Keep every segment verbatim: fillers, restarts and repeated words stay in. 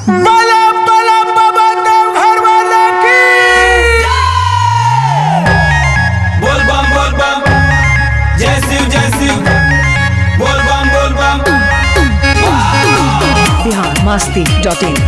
बला बला बाबा देवघर वाले की बोल बम बोल बम जय शिव जय शिव बोल बम बोल बम बिहार मस्ती डॉट इन।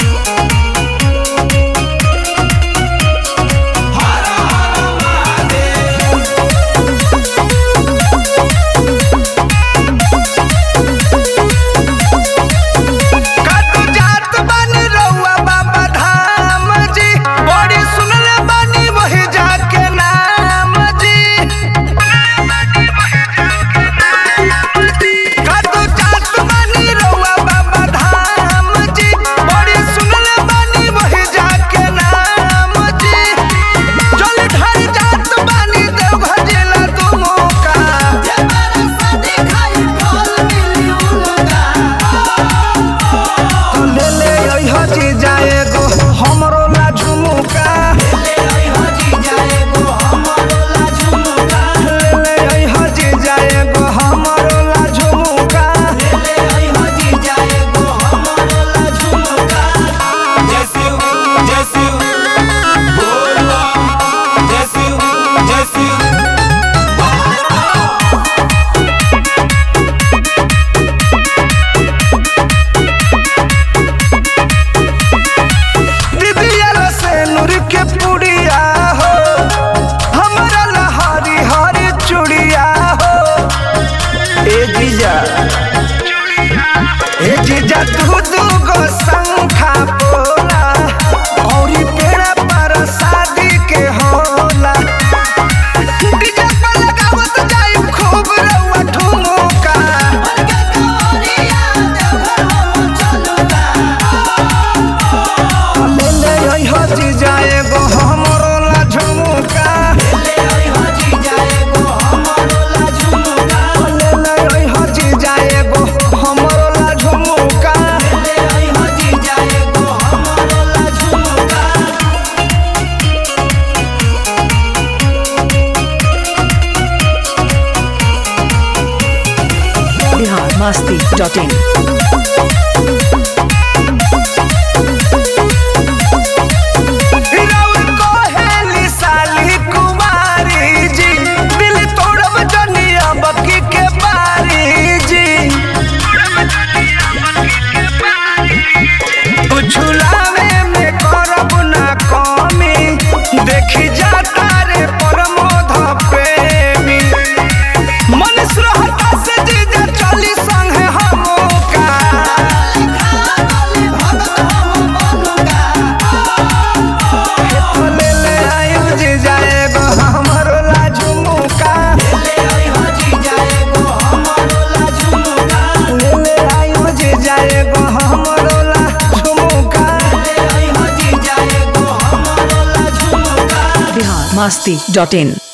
ए जीजा तू दू गो संखा बोला औरी पेड़ा पर शादी के होला डीजे पर लगावत जाई खूब रउआ ठुमका ले ले आई हो जीजा एगो हमरो ला झुमका ले ले आई हो जीजा एगो हमरो ला झुमका ले ले आई हो जीजा एगो हमरो ला झुमका ले ले आई हो जीजा एगो हमरो ला झुमका। Bihar Masti dot in. देखी जाता रे परमोध प्रेमी मनीष रहता से जीजा चली संगे हमका ले ले आइब जीजा एगो हमरो ला झुमका ले ले आइब जीजा एगो हमरो ला झुमका ले ले आइब जीजा एगो हमरो ला झुमका ले आइब जीजा एगो हमरो ला झुमका। बिहार मस्ती डॉट इन।